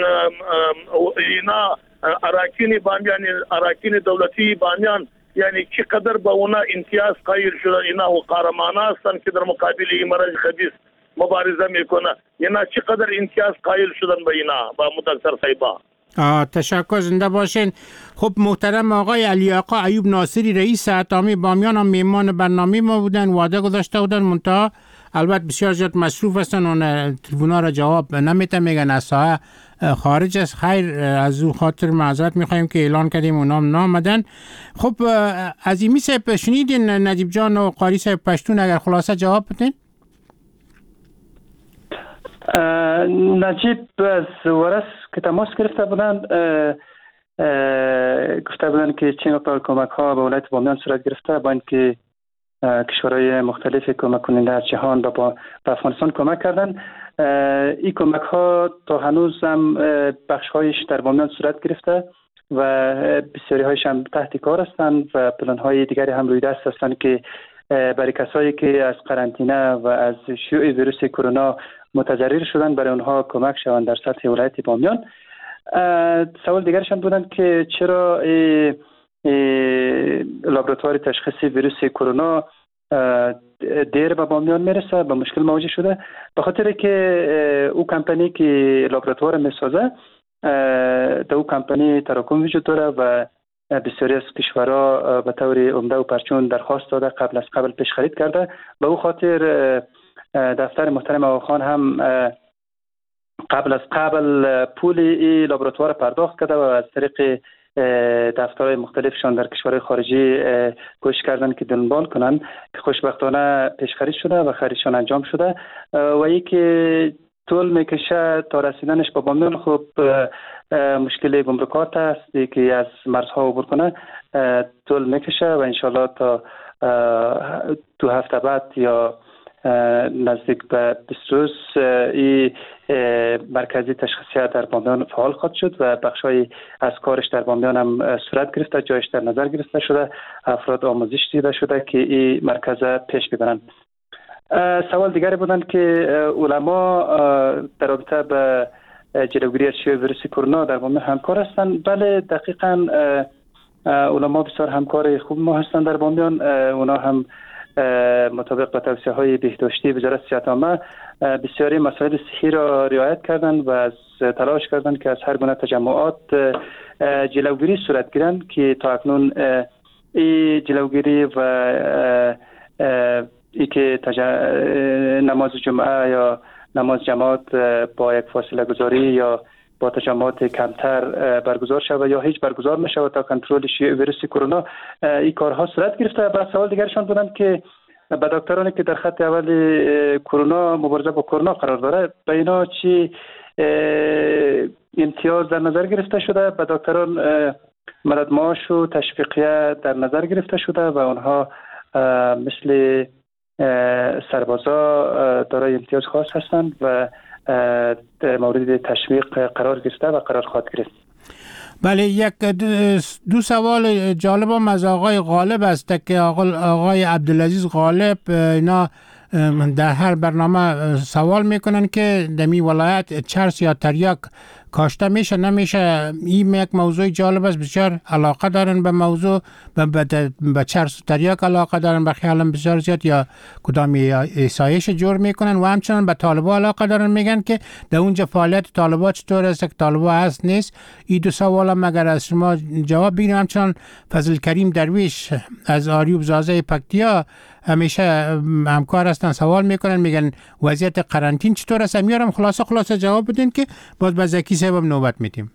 اینا اراکین بامیان، اراکین دولتی بامیان، یعنی چقدر به اونا امتیاز قائل شدن، اینا و قهرمانان هستند که در مقابل این مرض خبیث مبارزه میکنه. اینا چقدر امتیاز قائل شدن به اینا با دکتر صاحبا. آه تشکر. زنده باشین. خب محترم آقای علی آقا ایوب ناصری رئیس اتامی بامیان هم میهمان برنامه ما بودن، وعده گذاشته بودن، منتها البته بسیار زیاد مصروف هستن و تلفن‌ها را جواب نمیتن، میگن از ساحه خارج است. خیر از او خاطر معذرت میخوایم که اعلان کردیم اونام نامدن. خب عظیمی صاحب شنیدین نجیب جان و قاری صاحب پشتون، اگر خلاصه جواب بدین. نجیب از ورس که تماس گرفته بودند گفته بودند که چه مقدار کمک ها به ولایت بامیان صورت گرفته، با اینکه کشورهای مختلف کمک کننده از جهان به افغانستان کمک کردند. این کمک ها تا هنوز هم بخش هایش در بامیان صورت گرفته و بسیاری هایش هم تحت کار هستند و پلان های دیگری هم روی دست هستند که برای کسایی که از قرنطینه و از شیوع ویروس کرونا متضرر شدن برای اونها کمک شوند در سطح ولایت بامیان. سوال دیگرش هم بودند که چرا ای ای لابراتوار تشخیص ویروس کرونا دیر به بامیان میرسه، به مشکل مواجه شده. به خاطر که او کمپانی که لابراتوار میسازه در او کمپانی تراکم وجود داره و بسیاری از کشورها به طور عمده و پرچون درخواست داده، قبل از قبل پیش خرید کرده. به او خاطر دفتر محترم آقاخان هم قبل از قبل پول این لابراتوار پرداخت کرده و از طریق دفترهای مختلفشان در کشورهای خارجی کوشش کردن که دنبال کنن که خوشبختانه پیش خرید شده و خریدشان انجام شده و ای که طول میکشه تا رسیدنش به بامیان. خب مشکل گمرکات است که از مرزها عبور کنه، طول میکشه و انشالله تا دو هفته بعد یا نزدیک به بیست روز این مرکزی تشخیصیه در بامیان فعال خواهد شد و بخشای از کارش در بامیان هم صورت گرفته، جایش در نظر گرفته شده، افراد آموزش دیده شده که این مرکز پیش ببرند. سوال دیگری بودند که علما در رابطه به جلوگیری از شیوع ویروس کرونا در بامیان همکار هستند. بله، دقیقاً علما بسیار همکار خوب ما هستند در بامیان. اونا هم مطابق با توصیه های بهداشتی وزارت صحت عامه بسیاری مسائل صحی را رعایت کردند و از تلاش کردند که از هر گونه تجمعات جلوگیری صورت گیرند که تا اکنون این جلوگیری و ای که تج... نماز جمعه یا نماز جماعت با یک فاصله گذاری یا با تجمعات کمتر برگزار شود یا هیچ برگزار نشود تا کنترل شیوع ویروس کرونا این کارها صورت گرفته. بعد سوال دیگرشان بودند که به دکترانی که در خط اول کرونا مبارزه با کرونا قرار داره به اینا چی امتیاز در نظر گرفته شده؟ به دکتران مدد معاش و تشویقیه در نظر گرفته شده و اونها مثل سربازا دارای امتیاز خاص هستند و مورد تشویق قرار گرفته و قرار خواهد گرفت. بله، یک دو سوال جالب هم از آقای غالب است که آقای عبدالعزیز غالب اینا در هر برنامه سوال میکنن که دمی ولایت چرس یا تریاک کاشته میشه نمیشه. این یک موضوع جالب است، بسیار علاقه دارن به موضوع، به چرس و تریاک علاقه دارن، به خیالم بسیار زیاد یا کدام ایسایش جور میکنن و همچنان به طالبا علاقه دارن. میگن که در اونجا فعالیت طالبا چطور است، که طالبا هست نیست. این دو سوال هم اگر از شما جواب بگیریم. همچنان فضل کریم درویش از آریوب زازه پکتیا همیشه همکار هستن، سوال میکنن، میگن وضعیت قرنطین چطور است. میارم خلاصه خلاصه جواب بدین که باز به زکی صاحب نوبت میدیم.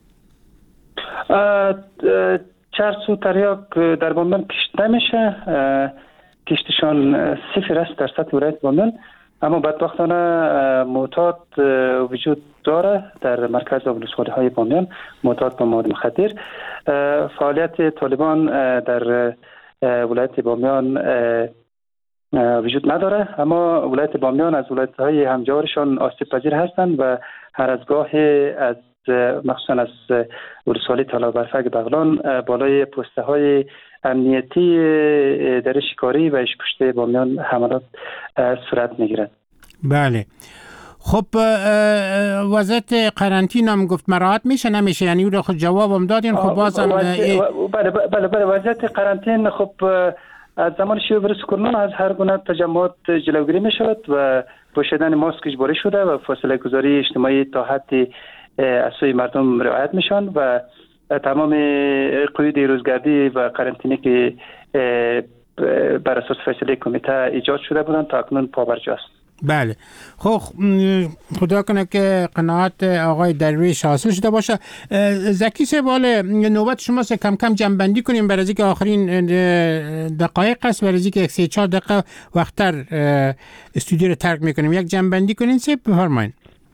چرس و تریاک در بامیان کشت نمیشه، کشتشان صفر است در سطح ولایت بامیان، اما بدبختانه معتاد وجود داره در مرکز ولسوالی های بامیان، معتاد به مواد مخدر. فعالیت طالبان در ولایت بامیان وجود نداره، اما ولایت بامیان از ولایت های همجوارشان آسیب پذیر هستند و هر از گاه از مخصوصا از ولسوالی تالاب برفک بغلان بالای پسته های امنیتی در شکاری و اشپشته بامیان حملات صورت میگیرد. بله، خب وضعیت قرنطینه هم گفت مراعات میشه نمیشه، یعنی او خود جواب هم دادین. خب بازم بله بله بله وضعیت قرنطینه خب از زمان شیوع ویروس کرونا از هر گونه تجمعات جلوگیری می شود و پوشیدن ماسک اجباری شده و فاصله گذاری اجتماعی تا حدی از سوی مردم رعایت میشن و تمام قیود روزگردی و قرنطینه که بر اساس فیصله کمیته ایجاد شده بودند تا اکنون پابرجاست. بله، خب خدا کنه که قناعت آقای درویش حاصل شده باشه. زکی سوال نوبت شماست، کم کم جمع‌بندی کنیم برای اینکه آخرین دقایق است، برای اینکه یک سه چهار دقیقه وقتتر استودیو رو ترک میکنیم. یک جمع‌بندی کنین سه بفرمایید.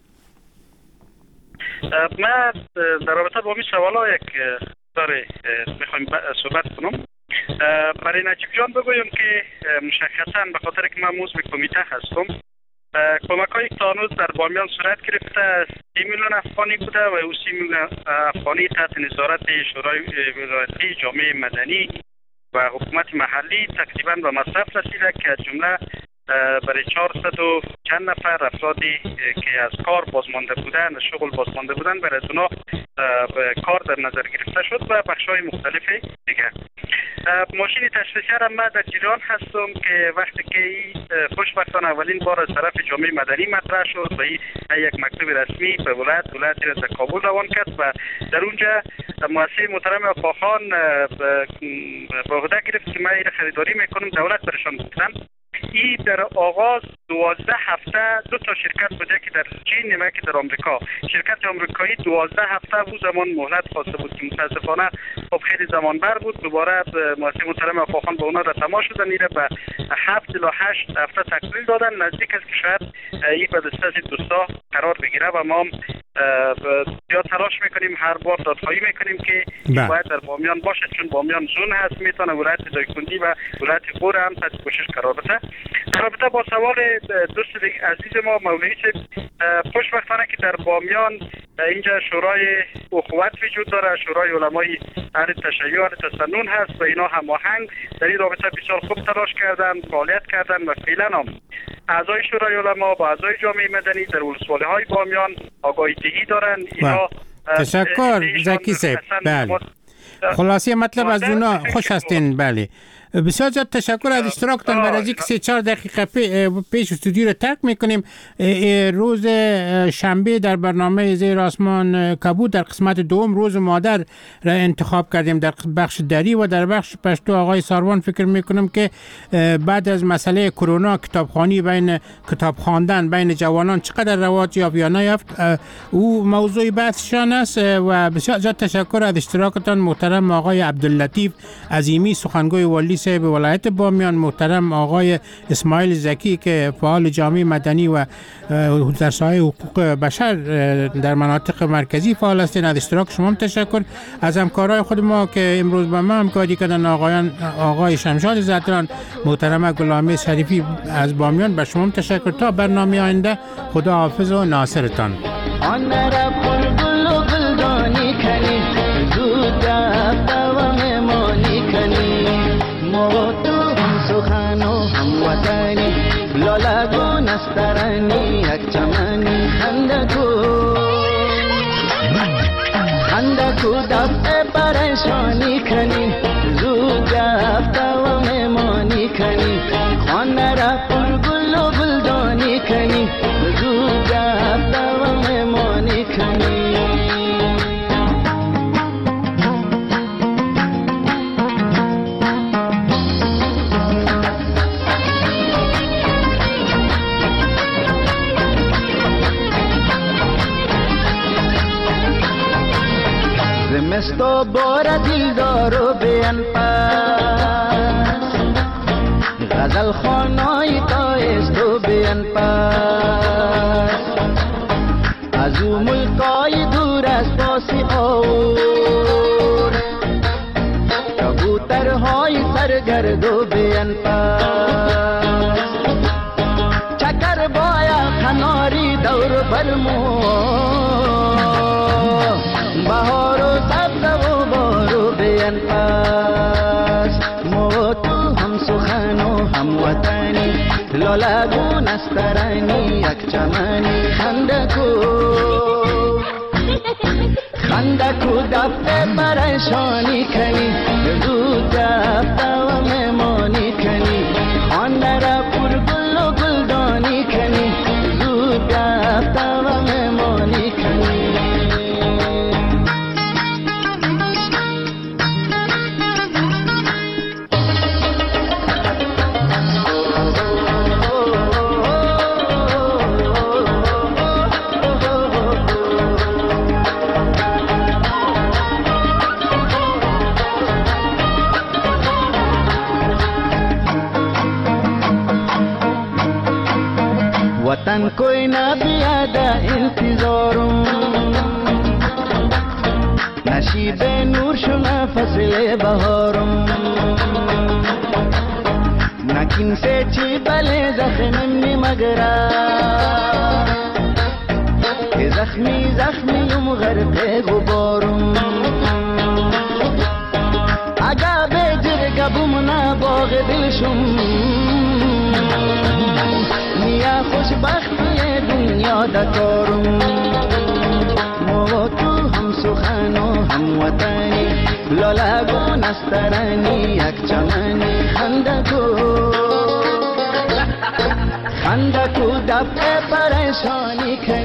من در رابطه با این سوالا یک داره میخوایم صحبت کنم. برای نجیب جان بگویم که مشخصا به خاطر که من عضو کمیته هستم، کمک های تانوز در بامیان صورت گرفته. سی میلیون افغانی بوده و او سی میلیون افغانی تحت نظارت شورای ولایتی، جامعه مدنی و حکومت محلی تقریبا به مصرف رسیده که از جمله برای چهارصد و چند نفر افرادی که از کار بازمانده بودن، شغل بازمانده بودن، برای از اونا کار در نظر گرفته شد و بخش‌های مختلف دیگر. ماشین تشخیصیه را من در جریان هستم که وقتی که خوشبختانه اولین بار از طرف جامعه مدنی مطرح شد و این یک مکتوب رسمی به ولایت ولایت را در کابل روان کرد و در اونجا مؤسسه محترم آقاخان به عهده گرفت که من این خریداری میکنم. دولت برشان گفتن این در آغاز دوازده هفته دو تا شرکت بوده که در چین و که در آمریکا. شرکت آمریکایی دوازده هفته بود زمان مهلت خواسته بود که متاسفانه خب خیلی زمان بر بود. دوباره مؤسسه محترم آقاخان به اونا را تماس شدن، میره به هفت الی هشت هفته تکمیل دادن. نزدیک است که شاید یک به دست از دوستا قرار بگیره و ما یا تلاش میکنیم هر بار دادخواهی میکنیم که باید در بامیان باشه، چون بامیان زون هست، میتونه ولایت دایکنی و ولایت غور هم تحت کوشش قرار بده. رابطه با سوال دوست عزیز ما مولوی خوشبختانه که در بامیان اینجا شورای اخوت وجود داره، شورای علمای اهل تشیع و تسنن هست و اینا هماهنگ در این رابطه بسیار خوب تلاش کردن، فعالیت کردن و فعلا هم اعضای شورای علما با اعضای جامعه مدنی در ولسوالی های بامیان آگاهی دهی دارن. اینا تشکر زکی صاحب. بله خلاصی مطلب از اونا خوش هستین. بله بسیار زیاد تشکر از اشتراکتان. برای از اینکه سه چهار دقیقه پیش استودیو رو ترک میکنیم. روز شنبه در برنامه زیر آسمان کبود در قسمت دوم روز مادر را انتخاب کردیم در بخش دری و در بخش پشتو آقای ساروان فکر میکنم که بعد از مسئله کرونا کتابخوانی بین کتاب خواندن بین جوانان چقدر رواج یافت یا نیافت او موضوع بحثشان است. و بسیار زیاد تشکر از اشتراکتان محترم آقای عبداللطیف عظیمی سخنگوی والی به ولایت بامیان، محترم آقای اسماعیل زکی که فعال جامعه مدنی و در ساحه حقوق بشر در مناطق مرکزی فعال هستند. از اشتراک شما تشکر. از همکارای خود ما که امروز با ما همکاری کردن آقایان آقای شمشاد زدران، محترم غلامی شریفی از بامیان، به شما تشکر. تا برنامه آینده خدا حافظ و ناصرتان. لالگو نسترانی یک چمانی خندکو خندکو دفع پریشانی کنی زود جفت و میمانی کنی خانه را پر گل و گلدانی کنی زود جفت و میمانی کنی. زمستو بار دلدارو بیان پاس غزل خانای تایستو بیان پاس از او ملکای دور از پاسی آور کبوترهای سرگردو بیان پاس چکر بایا کناری دور برمو بهار و سبز و بارو بیان پاس مو تو هم سخن و هم وطنی لالگو نسترانی یک چمنی خندکو خندکو دفع پریشانی کنی زود دفع و میمانی کنی خانه را پر گل و گلدانی کنی زود دفع و میمانی کنی. वतन कोई ना बियादा इंतजारों नशीब नूर शुना फसले बहारों नकिन से ची बले जख्मी मगरा के जख्मी जख्मी युम गरक़े गुबारों आगा बेजर गबुमना बाग दिलशुम نیا خوشبختی دنیا دکارم مو تو هم سخن و هم وطنی لالگو نسترانی یک چمنی خندکو خندکو دفع پریشانی کنی